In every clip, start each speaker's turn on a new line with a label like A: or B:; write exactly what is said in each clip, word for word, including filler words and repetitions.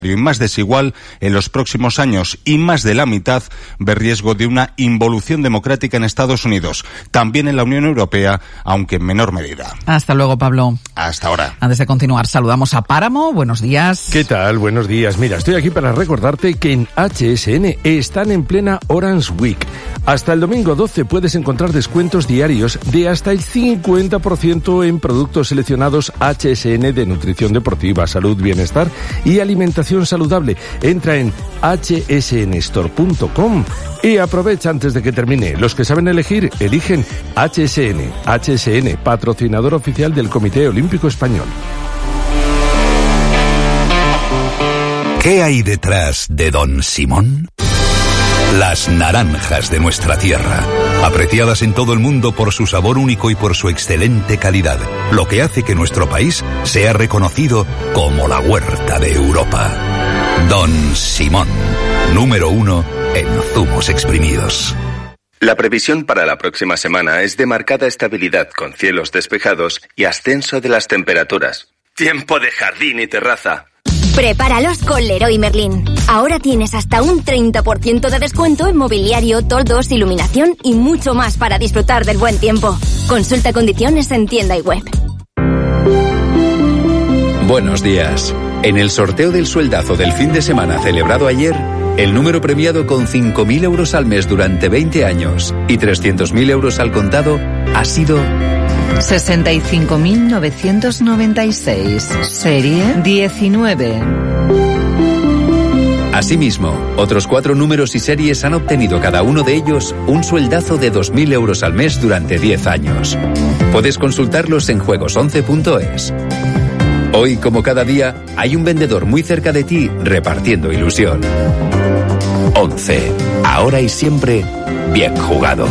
A: y más desigual en los próximos años, y más de la mitad ve riesgo de una involución democrática en Estados Unidos, también en la Unión Europea, aunque en menor medida.
B: Hasta luego, Pablo.
A: Hasta ahora.
B: Antes de continuar, saludamos a Páramo. Buenos días.
C: ¿Qué tal? Buenos días. Mira, estoy aquí para recordarte que en H S N están en plena Orange Week. Hasta el domingo doce puedes encontrar descuentos diarios de hasta el cincuenta por ciento en productos seleccionados H S N de nutrición deportiva, salud, bienestar y alimentación saludable. Entra en h s n store punto com y aprovecha antes de que termine. Los que saben elegir, eligen H S N. H S N, patrocinador oficial del Comité Olímpico Español.
D: ¿Qué hay detrás de Don Simón? Las naranjas de nuestra tierra, apreciadas en todo el mundo por su sabor único y por su excelente calidad, lo que hace que nuestro país sea reconocido como la huerta de Europa. Don Simón, número uno en zumos exprimidos.
E: La previsión para la próxima semana es de marcada estabilidad con cielos despejados y ascenso de las temperaturas. Tiempo de jardín y terraza.
F: Prepáralos con Leroy Merlin. Ahora tienes hasta un treinta por ciento de descuento en mobiliario, toldos, iluminación y mucho más para disfrutar del buen tiempo. Consulta condiciones en tienda y web.
G: Buenos días. En el sorteo del sueldazo del fin de semana celebrado ayer, el número premiado con cinco mil euros al mes durante veinte años y trescientos mil euros al contado ha sido
H: sesenta y cinco mil novecientos noventa y seis, serie diecinueve.
G: Asimismo, otros cuatro números y series han obtenido cada uno de ellos un sueldazo de dos mil euros al mes durante diez años. Puedes consultarlos en juegos once punto es. Hoy, como cada día, hay un vendedor muy cerca de ti repartiendo ilusión. once. Ahora y siempre, bien jugado.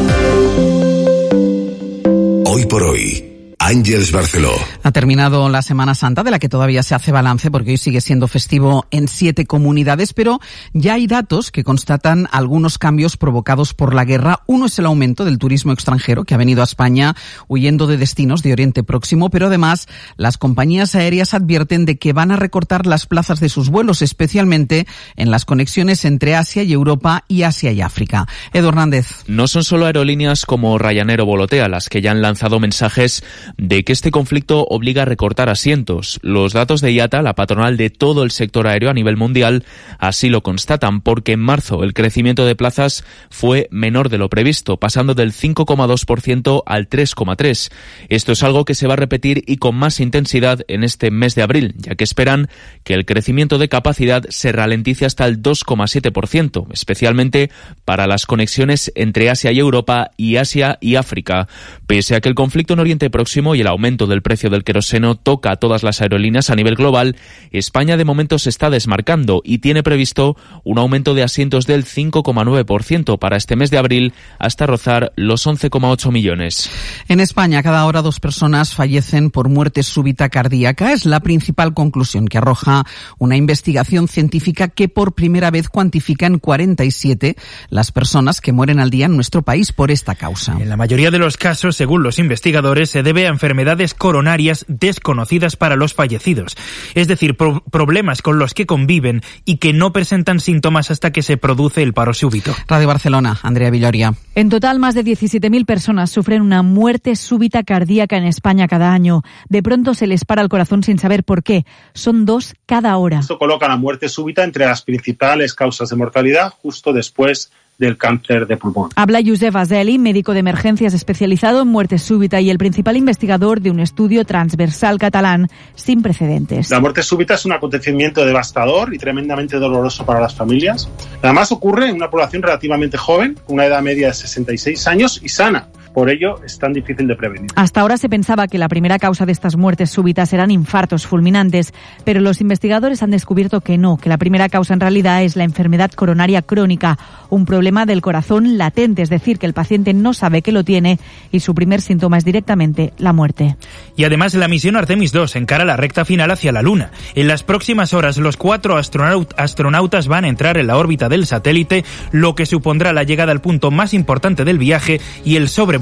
D: Hoy por hoy, Àngels Barceló.
B: Ha terminado la Semana Santa, de la que todavía se hace balance porque hoy sigue siendo festivo en siete comunidades, pero ya hay datos que constatan algunos cambios provocados por la guerra. Uno es el aumento del turismo extranjero que ha venido a España huyendo de destinos de Oriente Próximo, pero además las compañías aéreas advierten de que van a recortar las plazas de sus vuelos, especialmente en las conexiones entre Asia y Europa y Asia y África. Edu Hernández.
I: No son solo aerolíneas como Ryanair o Volotea las que ya han lanzado mensajes de que este conflicto obliga a recortar asientos. Los datos de I A T A, la patronal de todo el sector aéreo a nivel mundial, así lo constatan, porque en marzo el crecimiento de plazas fue menor de lo previsto, pasando del cinco coma dos por ciento al tres coma tres por ciento. Esto es algo que se va a repetir y con más intensidad en este mes de abril, ya que esperan que el crecimiento de capacidad se ralentice hasta el dos coma siete por ciento, especialmente para las conexiones entre Asia y Europa y Asia y África. Pese a que el conflicto en Oriente Próximo y el aumento del precio del queroseno toca a todas las aerolíneas a nivel global, España de momento se está desmarcando y tiene previsto un aumento de asientos del cinco coma nueve por ciento para este mes de abril hasta rozar los once coma ocho millones.
B: En España, cada hora dos personas fallecen por muerte súbita cardíaca. Es la principal conclusión que arroja una investigación científica que por primera vez cuantifica en cuarenta y siete las personas que mueren al día en nuestro país por esta causa.
J: En la mayoría de los casos, según los investigadores, se debe a enfermedades coronarias desconocidas para los fallecidos, es decir, pro- problemas con los que conviven y que no presentan síntomas hasta que se produce el paro súbito.
B: Radio Barcelona, Andrea Villoria.
K: En total, más de diecisiete mil personas sufren una muerte súbita cardíaca en España cada año. De pronto se les para el corazón sin saber por qué. Son dos cada hora.
L: Esto coloca la muerte súbita entre las principales causas de mortalidad justo después del cáncer de pulmón.
K: Habla Josep Azeli, médico de emergencias especializado en muerte súbita y el principal investigador de un estudio transversal catalán sin precedentes.
L: La muerte súbita es un acontecimiento devastador y tremendamente doloroso para las familias. Además ocurre en una población relativamente joven, con una edad media de sesenta y seis años y sana. Por ello, es tan difícil de prevenir.
K: Hasta ahora se pensaba que la primera causa de estas muertes súbitas eran infartos fulminantes, pero los investigadores han descubierto que no, que la primera causa en realidad es la enfermedad coronaria crónica, un problema del corazón latente, es decir, que el paciente no sabe que lo tiene y su primer síntoma es directamente la muerte.
J: Y además la misión Artemis dos encara la recta final hacia la Luna. En las próximas horas los cuatro astronaut- astronautas van a entrar en la órbita del satélite, lo que supondrá la llegada al punto más importante del viaje y el sobrevuelo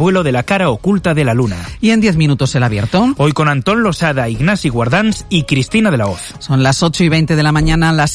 J: vuelo de la cara oculta de la Luna.
B: Y en diez minutos el abierto.
J: Hoy con Antón Losada, Ignasi Guardans y Cristina de la Hoz.
B: Son las ocho y veinte de la mañana, las